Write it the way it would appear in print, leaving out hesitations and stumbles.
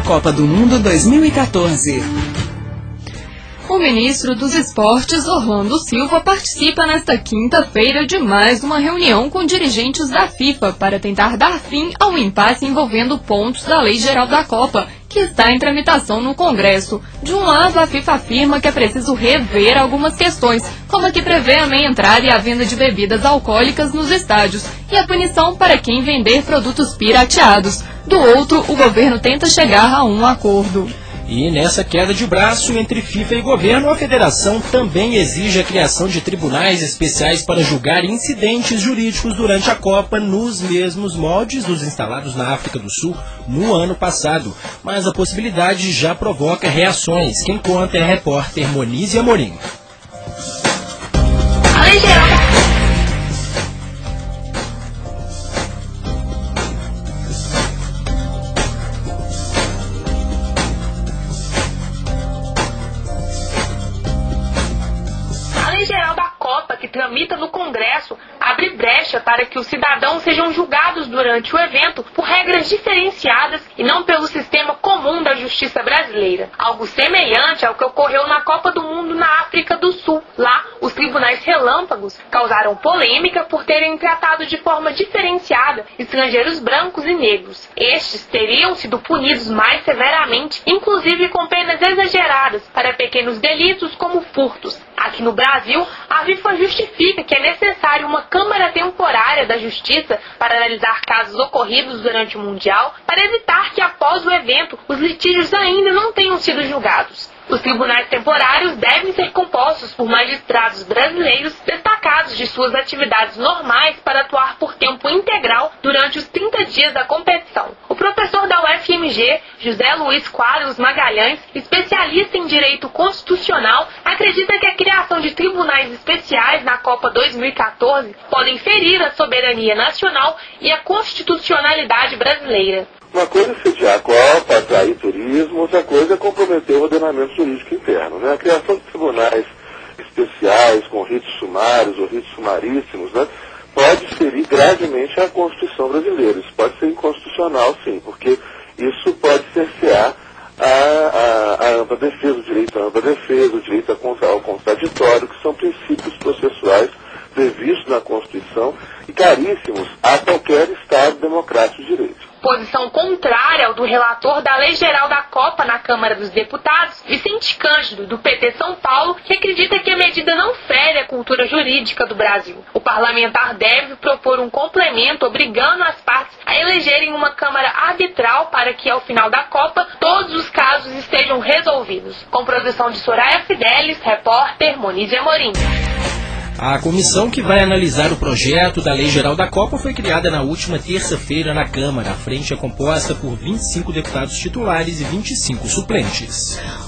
Copa do Mundo 2014. O ministro dos Esportes, Orlando Silva, participa nesta quinta-feira de mais uma reunião com dirigentes da FIFA para tentar dar fim ao impasse envolvendo pontos da Lei Geral da Copa, que está em tramitação no Congresso. De um lado, a FIFA afirma que é preciso rever algumas questões, como a que prevê a meia entrada e a venda de bebidas alcoólicas nos estádios, e a punição para quem vender produtos pirateados. Do outro, o governo tenta chegar a um acordo. E nessa queda de braço entre FIFA e governo, a federação também exige a criação de tribunais especiais para julgar incidentes jurídicos durante a Copa nos mesmos moldes dos instalados na África do Sul no ano passado. Mas a possibilidade já provoca reações. Quem conta é a repórter Monize Amorim. A Lei Geral da Copa, que tramita no Congresso, abre brecha para que os cidadãos sejam julgados durante o evento por regras diferenciadas e não pelo sistema comum da justiça brasileira. Algo semelhante ao que ocorreu na Copa do Mundo na África do Sul. Lá, os tribunais relâmpagos causaram polêmica por terem tratado de forma diferenciada estrangeiros brancos e negros. Estes teriam sido punidos mais severamente, inclusive com penas exageradas para pequenos delitos como furtos. Aqui no Brasil, a FIFA justifica que é necessário uma Câmara Temporária da Justiça para analisar casos ocorridos durante o Mundial, para evitar que após o evento os litígios ainda não tenham sido julgados. Os tribunais temporários devem ser compostos por magistrados brasileiros destacados de suas atividades normais para atuar por tempo integral durante os 30 dias da competição. O professor da UFMG, José Luiz Quadros Magalhães, especialista em direito constitucional, acredita que a criação de tribunais especiais na Copa 2014 podem ferir a soberania nacional e a constitucionalidade brasileira. Uma coisa é sediar a Copa, atrair turismo, outra coisa é comprometer o ordenamento jurídico interno, né? A criação de tribunais especiais, com ritos sumários ou ritos sumaríssimos, né? Pode ferir gravemente a Constituição brasileira. Isso pode ser inconstitucional, sim, porque isso pode cercear a ampla defesa, o direito à ampla defesa, o direito ao contraditório, que são princípios processuais previstos na Constituição e caríssimos a qualquer Estado democrático de direito. Posição contrária ao do relator da Lei Geral da Copa na Câmara dos Deputados, Vicente Cândido, do PT São Paulo, que acredita que a medida não fere a cultura jurídica do Brasil. O parlamentar deve propor um complemento obrigando as partes a elegerem uma Câmara arbitral para que, ao final da Copa, todos os casos estejam resolvidos. Com produção de Soraya Fidelis, repórter Monize Amorim. A comissão que vai analisar o projeto da Lei Geral da Copa foi criada na última terça-feira na Câmara. A frente é composta por 25 deputados titulares e 25 suplentes.